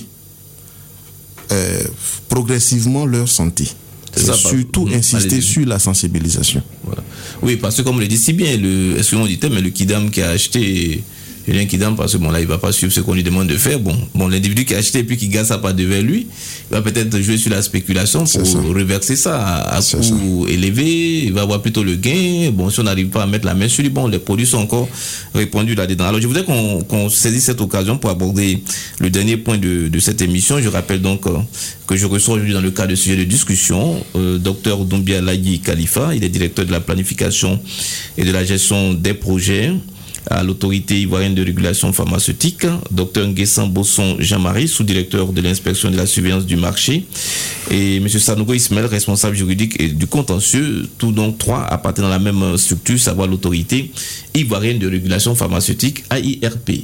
euh, progressivement leur santé. C'est ça, surtout mmh, insister allez-y. sur la sensibilisation. Voilà. Oui, parce que comme on le dit si bien, le, excusez-moi, on dit, mais le Kidam qui a acheté, je dis un Kidam parce que bon là il va pas suivre ce qu'on lui demande de faire. Bon, bon l'individu qui a acheté et puis qui garde ça pas devant lui, il va peut-être jouer sur la spéculation pour ça. reverser ça à, à coût élevé. Il va avoir plutôt le gain. Bon, si on n'arrive pas à mettre la main sur lui, bon, les produits sont encore répandus là-dedans. Alors je voudrais qu'on, qu'on saisisse cette occasion pour aborder le dernier point de, de cette émission. Je rappelle donc euh, que je reçois aujourd'hui dans le cadre de sujet de discussion euh, Dr Doumbia Layi Khalifa. Il est directeur de la planification et de la gestion des projets à l'autorité ivoirienne de régulation pharmaceutique, Dr Nguessan Bosson Jean-Marie, sous-directeur de l'inspection de la surveillance du marché, et M. Sanogo Ismaël, responsable juridique et du contentieux, tous donc trois appartenant à la même structure, savoir l'autorité ivoirienne de régulation pharmaceutique, A I R P.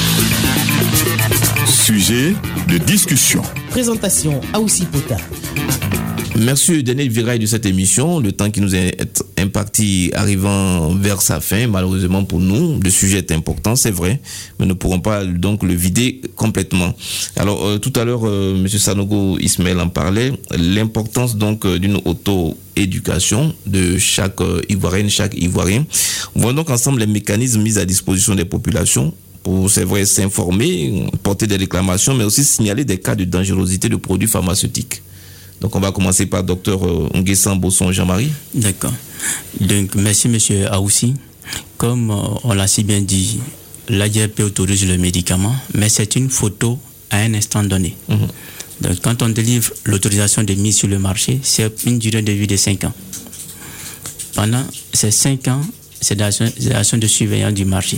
Sujet de discussion. Présentation Aoussi Pota. Merci Daniel Viraille de cette émission. Le temps qui nous est imparti arrivant vers sa fin, malheureusement pour nous, le sujet est important, c'est vrai, mais nous ne pourrons pas donc le vider complètement. Alors euh, tout à l'heure, euh, M. Sanogo Ismaël en parlait, l'importance donc euh, d'une auto-éducation de chaque euh, Ivoirienne, chaque Ivoirien. On voit donc ensemble les mécanismes mis à disposition des populations pour, c'est vrai, s'informer, porter des réclamations, mais aussi signaler des cas de dangerosité de produits pharmaceutiques. Donc on va commencer par Dr Nguessan Bosson Jean-Marie. D'accord. Donc merci M. Aoussi. Comme euh, on l'a si bien dit, l'A I R P autorise le médicament, mais c'est une photo à un instant donné. Mm-hmm. Donc quand on délivre l'autorisation de mise sur le marché, c'est une durée de vie de cinq ans. Pendant ces cinq ans, c'est l'action de surveillance du marché.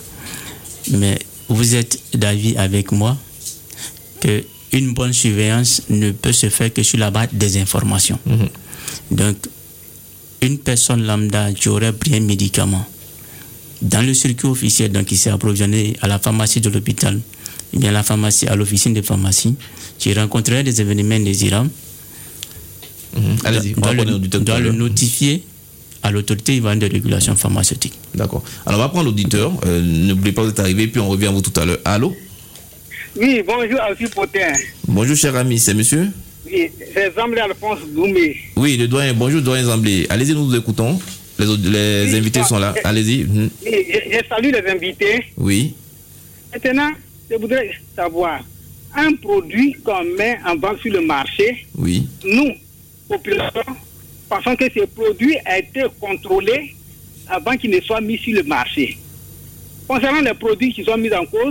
Mais vous êtes d'avis avec moi que une bonne surveillance ne peut se faire que sur la base des informations. Mmh. Donc, une personne lambda qui aurait pris un médicament dans le circuit officiel, donc qui s'est approvisionné à la pharmacie de l'hôpital, et bien à la pharmacie, à l'officine de pharmacie, qui rencontrerait des événements indésirables, mmh. Allez-y, doit, doit, le, doit le notifier à l'autorité ivoirienne de régulation pharmaceutique. D'accord. Alors, on va prendre l'auditeur. Euh, n'oubliez pas d'être arrivé, puis on revient à vous tout à l'heure. Allô? Oui, bonjour Aoussi Potin. Bonjour cher ami, c'est monsieur? Oui, c'est Zamblé Alphonse Doumé. Oui, le doyen, bonjour doyen Zamblé. Allez-y, nous vous écoutons. Les, les oui, invités sont là, allez-y. Oui, je, je salue les invités. Oui. Maintenant, je voudrais savoir, un produit qu'on met en vente sur le marché, oui. Nous, population, pensons que ce produit a été contrôlé avant qu'il ne soit mis sur le marché. Concernant les produits qui sont mis en cause,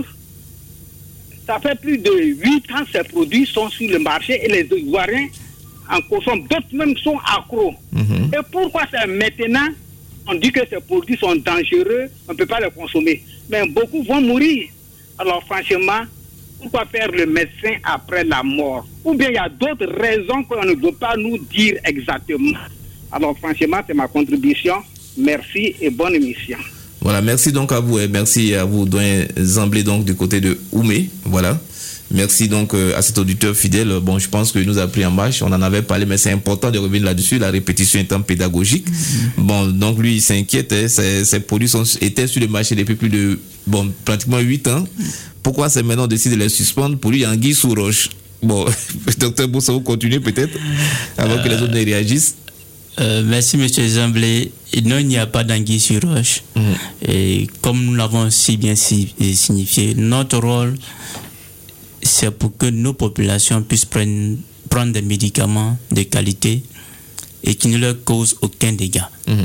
ça fait plus de huit ans que ces produits sont sur le marché et les Ivoiriens en consomment. D'autres même sont accros. Mm-hmm. Et pourquoi c'est maintenant on dit que ces produits sont dangereux, on ne peut pas les consommer. Mais beaucoup vont mourir. Alors franchement, pourquoi faire le médecin après la mort? Ou bien il y a d'autres raisons qu'on ne veut pas nous dire exactement. Alors franchement, c'est ma contribution. Merci et bonne émission. Voilà, merci donc à vous et merci à vous, doyen Zamblé, donc du côté de Oumé. Voilà. Merci donc euh, à cet auditeur fidèle. Bon, je pense qu'il nous a pris en marche. On en avait parlé, mais c'est important de revenir là-dessus, la répétition étant pédagogique. Mm-hmm. Bon, donc lui, il s'inquiète. Hein, ses, ses produits sont, étaient sur le marché depuis plus de, bon, pratiquement huit ans. Pourquoi c'est maintenant on décide de les suspendre? Pour lui, il y a anguille sous roche. Bon, docteur Boussa, vous continuez peut-être avant euh, que les autres ne réagissent. Euh, merci, M. Zamblé. Non, il n'y a pas d'anguille sur roche. Mm-hmm. Et comme nous l'avons si bien si, signifié, notre rôle, c'est pour que nos populations puissent prendre, prendre des médicaments de qualité et qui ne leur causent aucun dégât. Mmh.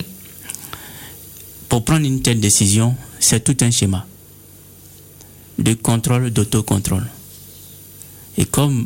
Pour prendre une telle décision, c'est tout un schéma de contrôle, d'autocontrôle. Et comme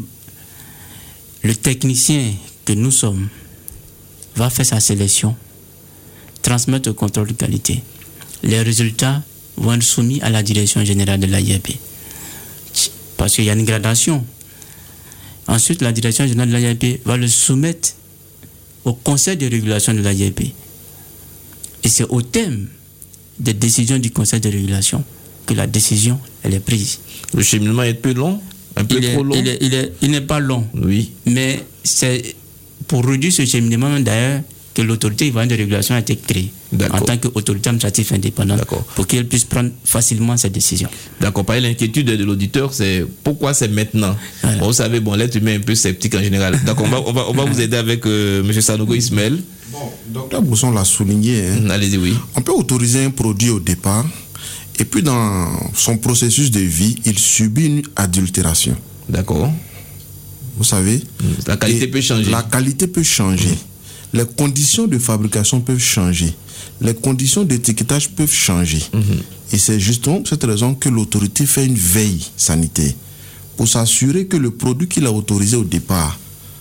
le technicien que nous sommes va faire sa sélection, transmettre au contrôle de qualité, les résultats vont être soumis à la direction générale de l'A I R P. Parce qu'il y a une gradation. Ensuite, la direction générale de l'A I R P va le soumettre au conseil de régulation de l'A I R P. Et c'est au thème des décisions du conseil de régulation que la décision elle est prise. Le cheminement est peu long, un peu il trop est, long. Il, est, il, est, il n'est pas long. Oui. Mais c'est pour réduire ce cheminement d'ailleurs que l'autorité ivoirienne de régulation a été créée en tant qu'autorité administrative indépendante pour qu'elle puisse prendre facilement ses décisions. D'accord. Par l'inquiétude de l'auditeur, c'est pourquoi c'est maintenant. Voilà. Bon, vous savez, bon, l'être humain est un peu sceptique en général. Donc on va, on va, on va vous aider avec euh, M. Sanogo Ismaël. Bon, docteur Bousson l'a souligné. Hein. Allez-y, oui. On peut autoriser un produit au départ et puis dans son processus de vie, il subit une adultération. D'accord. Vous savez, la qualité peut changer. La qualité peut changer. Mmh. Les conditions de fabrication peuvent changer. Les conditions d'étiquetage peuvent changer. Mmh. Et c'est justement pour cette raison que l'autorité fait une veille sanitaire pour s'assurer que le produit qu'il a autorisé au départ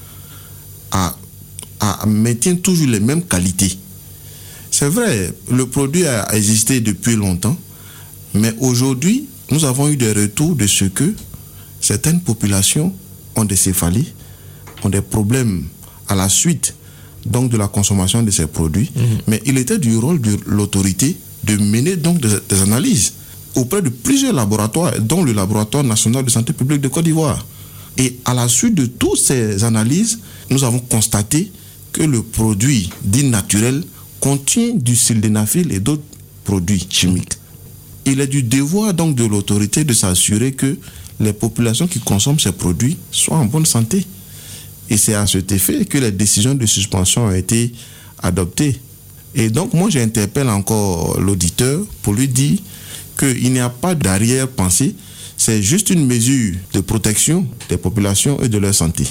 a, a, maintient toujours les mêmes qualités. C'est vrai, le produit a existé depuis longtemps, mais aujourd'hui, nous avons eu des retours de ce que certaines populations ont des céphalies, ont des problèmes à la suite donc de la consommation de ces produits, mmh. mais il était du rôle de l'autorité de mener donc des, des analyses auprès de plusieurs laboratoires, dont le laboratoire national de santé publique de Côte d'Ivoire. Et à la suite de toutes ces analyses, nous avons constaté que le produit dit naturel contient du sildenafil et d'autres produits chimiques. Mmh. Il est du devoir donc de l'autorité de s'assurer que les populations qui consomment ces produits soient en bonne santé. Et c'est à cet effet que les décisions de suspension ont été adoptées. Et donc, moi, j'interpelle encore l'auditeur pour lui dire qu'il n'y a pas d'arrière-pensée. C'est juste une mesure de protection des populations et de leur santé.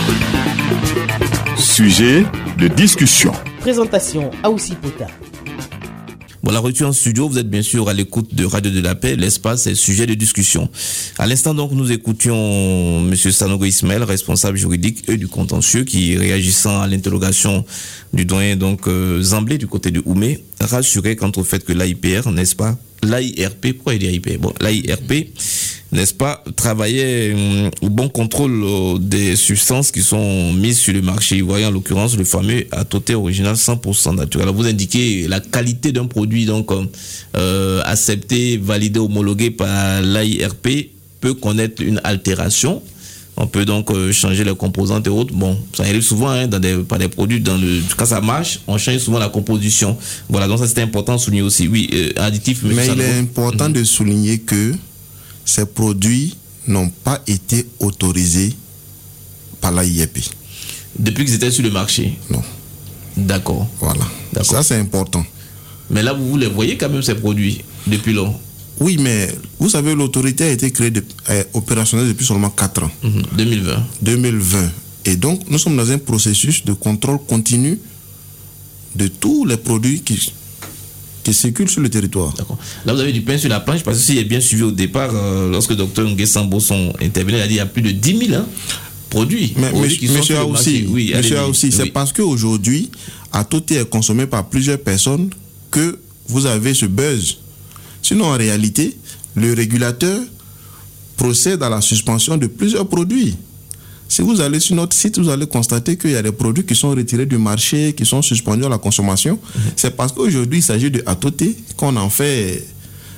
Sujet de discussion. Présentation Aoussi Pota. Bon, la retour en studio, vous êtes bien sûr à l'écoute de Radio de la Paix, l'espace est sujet de discussion. À l'instant donc, nous écoutions M. Sanogo Ismaël, responsable juridique et du contentieux, qui, réagissant à l'interrogation du doyen donc euh, Zamblé du côté de Oumé, rassurait quant au fait que l'A I P R, n'est-ce pas, l'A I R P, pourquoi il dit A I P R? Bon, l'A I R P, n'est-ce pas, travaillait euh, au bon contrôle euh, des substances qui sont mises sur le marché ivoirien, en l'occurrence le fameux Atoté original cent pour cent naturel. Alors, vous indiquez la qualité d'un produit donc euh, accepté, validé, homologué par l'A I R P peut connaître une altération. On peut donc euh, changer les composantes et autres. Bon, ça arrive souvent hein, dans des, par des produits. Dans le, quand ça marche, on change souvent la composition. Voilà, donc ça c'était important de souligner aussi. Oui, euh, additif. Mais, mais il est important mmh. de souligner que ces produits n'ont pas été autorisés par l'A I R P. Depuis qu'ils étaient sur le marché? Non. D'accord. Voilà. D'accord. Ça c'est important. Mais là, vous, vous les voyez quand même ces produits depuis longtemps? Oui, mais vous savez, l'autorité a été créée de, euh, opérationnelle depuis seulement quatre ans. Mmh, deux mille vingt. deux mille vingt. Et donc, nous sommes dans un processus de contrôle continu de tous les produits qui, qui circulent sur le territoire. D'accord. Là, vous avez du pain sur la planche, parce que s'il est bien suivi au départ, euh, lorsque le docteur Nguessambo sont intervenu, il a dit qu'il y a plus de dix mille hein, produits. Mais monsieur Aoussi, oui, monsieur Aoussi, c'est oui. parce qu'aujourd'hui, Atoté est consommé par plusieurs personnes que vous avez ce buzz. Sinon, en réalité, le régulateur procède à la suspension de plusieurs produits. Si vous allez sur notre site, vous allez constater qu'il y a des produits qui sont retirés du marché, qui sont suspendus à la consommation. Mmh. C'est parce qu'aujourd'hui, il s'agit de Atoté qu'on en fait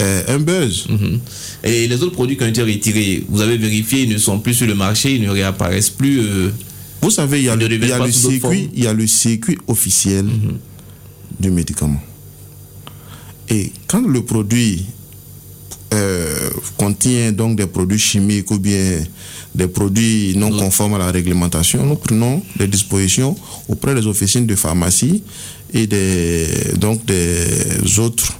euh, un buzz. Mm-hmm. Et les autres produits qui ont été retirés, vous avez vérifié, ils ne sont plus sur le marché, ils ne réapparaissent plus. Euh, vous savez, il y a, le, il y a le circuit, il y a le circuit officiel mm-hmm. du médicament. Et quand le produit euh, contient donc des produits chimiques ou bien des produits non conformes à la réglementation, nous prenons des dispositions auprès des officines de pharmacie et des, donc des autres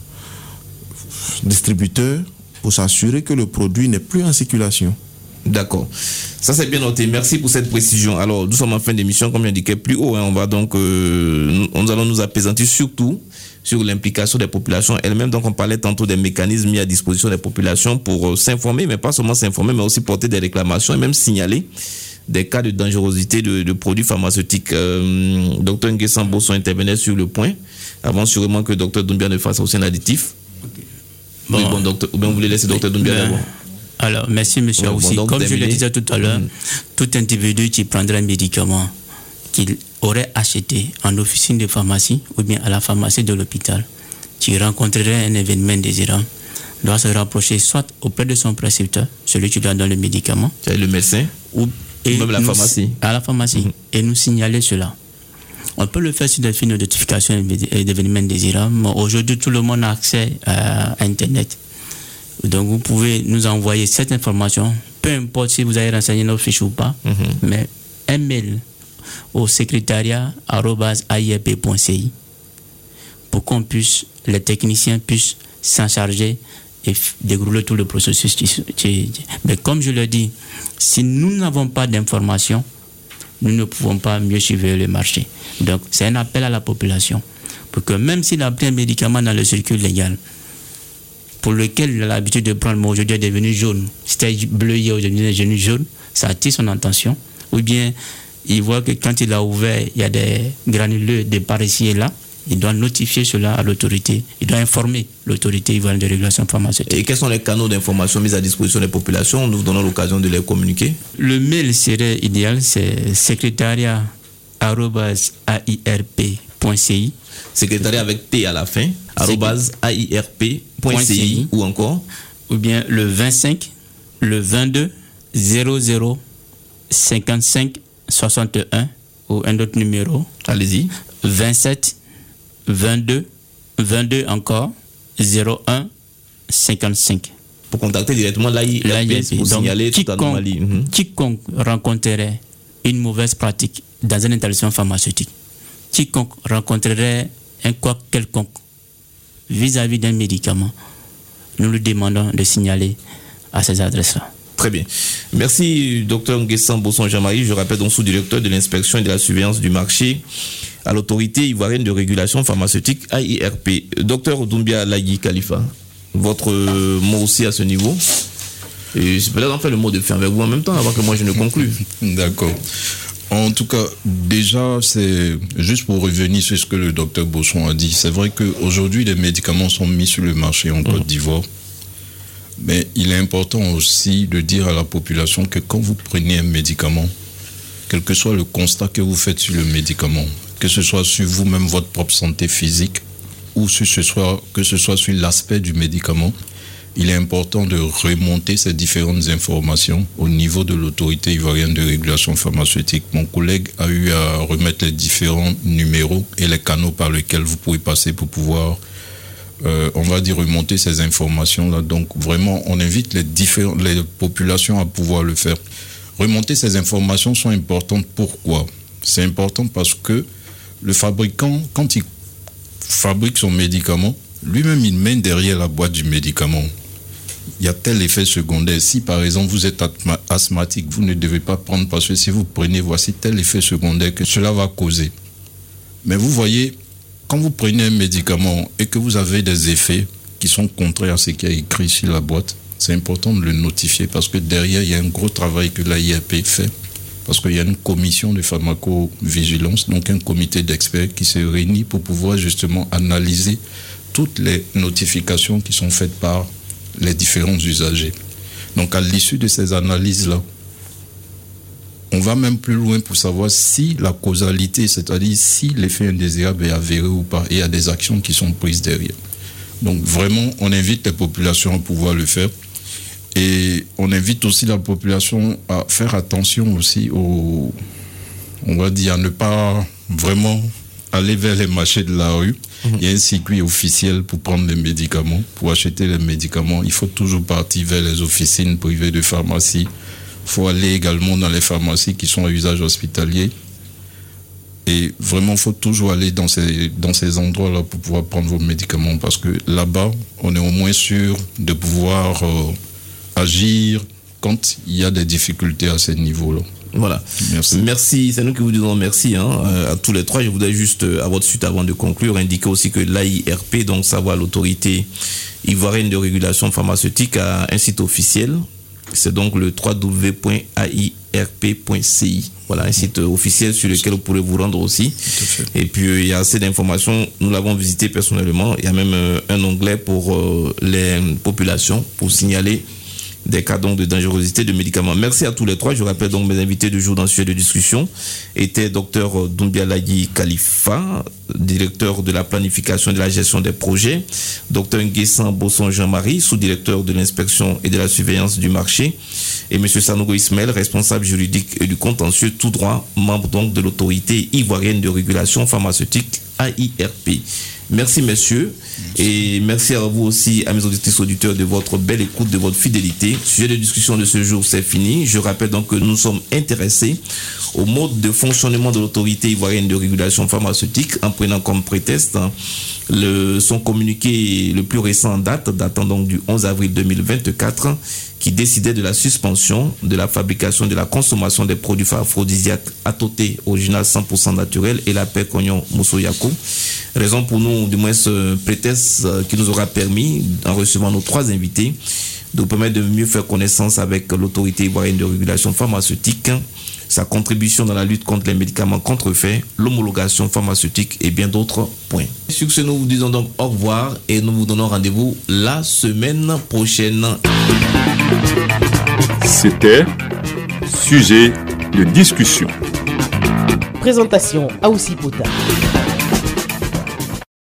distributeurs pour s'assurer que le produit n'est plus en circulation. D'accord. Ça, c'est bien noté. Merci pour cette précision. Alors, nous sommes en fin d'émission, comme j'indiquais plus haut. Hein, on va donc, euh, nous, nous allons nous apaisantir surtout sur l'implication des populations elles-mêmes. Donc, on parlait tantôt des mécanismes mis à disposition des populations pour euh, s'informer, mais pas seulement s'informer, mais aussi porter des réclamations et même signaler des cas de dangerosité de, de produits pharmaceutiques. Euh, docteur Nguessan Bosson intervenait sur le point, avant sûrement que docteur Doumbia ne fasse aussi un additif. Okay. Bon, oui, bon, docteur, ou bien vous voulez laisser docteur Doumbia d'abord. Alors, merci, monsieur ouais, aussi. Bon, comme terminé. Je le disais tout à l'heure, mmh. tout individu qui prendrait un médicament qu'il aurait acheté en officine de pharmacie ou bien à la pharmacie de l'hôpital, qui rencontrerait un événement désirant, doit se rapprocher soit auprès de son prescripteur, celui qui lui donne le médicament, c'est le médecin, ou et même la pharmacie. À la pharmacie, mmh. et nous signaler cela. On peut le faire sur des fiches de notification d'événements désirants. Aujourd'hui, tout le monde a accès à Internet. Donc, vous pouvez nous envoyer cette information, peu importe si vous avez renseigné nos fiches ou pas, mm-hmm. mais un mail au secrétariat arobase a i r p point c i pour qu'on puisse, les techniciens puissent s'en charger et dérouler tout le processus. Mais comme je le dis, si nous n'avons pas d'informations, nous ne pouvons pas mieux suivre le marché. Donc, c'est un appel à la population pour que même s'il a pris un médicament dans le circuit légal, pour lequel il a l'habitude de prendre, mais aujourd'hui est devenu jaune, c'était bleu hier, aujourd'hui est devenu jaune, ça attire son attention. Ou bien, il voit que quand il a ouvert, il y a des granuleux de par ici et là, il doit notifier cela à l'autorité, il doit informer l'autorité ivoirienne de régulation pharmaceutique. Et quels sont les canaux d'information mis à disposition des populations? Nous vous donnons l'occasion de les communiquer. Le mail serait idéal, c'est secrétariat arobase a i r p point c i. Secrétariat avec T à la fin, arobase a i r p point c i ou encore ou bien le vingt-cinq, le vingt-deux, zéro zéro, cinquante-cinq, soixante et un ou un autre numéro. Allez-y. vingt-sept, vingt-deux, vingt-deux encore, zéro un, cinquante-cinq. Pour contacter directement l'A I R P pour signaler toute anomalie. Mm-hmm. Quiconque rencontrerait une mauvaise pratique dans un établissement pharmaceutique, quiconque rencontrerait un quoi quelconque vis-à-vis d'un médicament, nous lui demandons de signaler à ces adresses-là. Très bien. Merci, docteur Nguessan Bosson Jean-Marie. Je rappelle donc sous-directeur de l'inspection et de la surveillance du marché à l'autorité ivoirienne de régulation pharmaceutique A I R P. Docteur Doumbia Lagui Khalifa, votre mot aussi à ce niveau. Et c'est peut-être en fait le mot de fin avec vous en même temps avant que moi je ne conclue. D'accord. En tout cas, déjà, c'est juste pour revenir sur ce que le docteur Bosson a dit. C'est vrai qu'aujourd'hui, les médicaments sont mis sur le marché en Côte d'Ivoire. Mais il est important aussi de dire à la population que quand vous prenez un médicament, quel que soit le constat que vous faites sur le médicament, que ce soit sur vous-même, votre propre santé physique, ou sur ce soit, que ce soit sur l'aspect du médicament, il est important de remonter ces différentes informations au niveau de l'autorité ivoirienne de régulation pharmaceutique. Mon collègue a eu à remettre les différents numéros et les canaux par lesquels vous pouvez passer pour pouvoir, euh, on va dire, remonter ces informations-là. Donc vraiment, on invite les, différents, les populations à pouvoir le faire. Remonter ces informations sont importantes. Pourquoi? C'est important parce que le fabricant, quand il fabrique son médicament, lui-même, il mène derrière la boîte du médicament. Il y a tel effet secondaire. Si, par exemple, vous êtes asthmatique, vous ne devez pas prendre parce que si vous prenez, voici tel effet secondaire que cela va causer. Mais vous voyez, quand vous prenez un médicament et que vous avez des effets qui sont contraires à ce qui est écrit sur la boîte, c'est important de le notifier parce que derrière, il y a un gros travail que l'A I R P fait. Parce qu'il y a une commission de pharmacovigilance, donc un comité d'experts qui se réunit pour pouvoir justement analyser toutes les notifications qui sont faites par les différents usagers. Donc à l'issue de ces analyses-là, on va même plus loin pour savoir si la causalité, c'est-à-dire si l'effet indésirable est avéré ou pas, et il y a des actions qui sont prises derrière. Donc vraiment, on invite les populations à pouvoir le faire. Et on invite aussi la population à faire attention aussi au, on va dire, à ne pas vraiment aller vers les marchés de la rue. Mmh. Il y a un circuit officiel pour prendre les médicaments. Pour acheter les médicaments, il faut toujours partir vers les officines privées de pharmacie. Il faut aller également dans les pharmacies qui sont à usage hospitalier. Et vraiment, il faut toujours aller dans ces, dans ces endroits-là pour pouvoir prendre vos médicaments. Parce que là-bas, on est au moins sûr de pouvoir euh, agir quand il y a des difficultés à ce niveau-là. Voilà. Merci. Merci. C'est nous qui vous disons merci hein, à tous les trois. Je voudrais juste, à votre suite, avant de conclure, indiquer aussi que l'A I R P, donc savoir l'autorité ivoirienne de régulation pharmaceutique, a un site officiel. C'est donc le w w w point a i r p point c i. Voilà, un site officiel sur lequel vous pourrez vous rendre aussi. Et puis, euh, il y a assez d'informations. Nous l'avons visité personnellement. Il y a même euh, un onglet pour euh, les populations pour signaler des cas donc de dangerosité de médicaments. Merci à tous les trois. Je rappelle donc mes invités du jour dans ce sujet de discussion étaient Dr Doumbia Layi Khalifa, directeur de la planification et de la gestion des projets, Dr Nguessan Bosson Jean-Marie, sous-directeur de l'inspection et de la surveillance du marché, et M. Sanogo Ismaël, responsable juridique et du contentieux, tout droit, membre donc de l'autorité ivoirienne de régulation pharmaceutique A I R P. Merci messieurs, et merci à vous aussi, à mes auditrices auditeurs, de votre belle écoute, de votre fidélité. Sujet de discussion de ce jour, c'est fini. Je rappelle donc que nous sommes intéressés au mode de fonctionnement de l'autorité ivoirienne de régulation pharmaceutique, en prenant comme prétexte le, son communiqué le plus récent en date, datant donc du onze avril deux mille vingt-quatre, qui décidait de la suspension de la fabrication et de la consommation des produits aphrodisiaques Atoté, original cent pour cent naturel, et la paix Cognon Moussoyako. Raison pour nous, du moins ce prétexte qui nous aura permis, en recevant nos trois invités, de vous permettre de mieux faire connaissance avec l'autorité ivoirienne de régulation pharmaceutique, sa contribution dans la lutte contre les médicaments contrefaits, l'homologation pharmaceutique et bien d'autres points. Sur ce, nous vous disons donc au revoir et nous vous donnons rendez-vous la semaine prochaine. C'était Sujet de discussion. Présentation Aoussi Pota.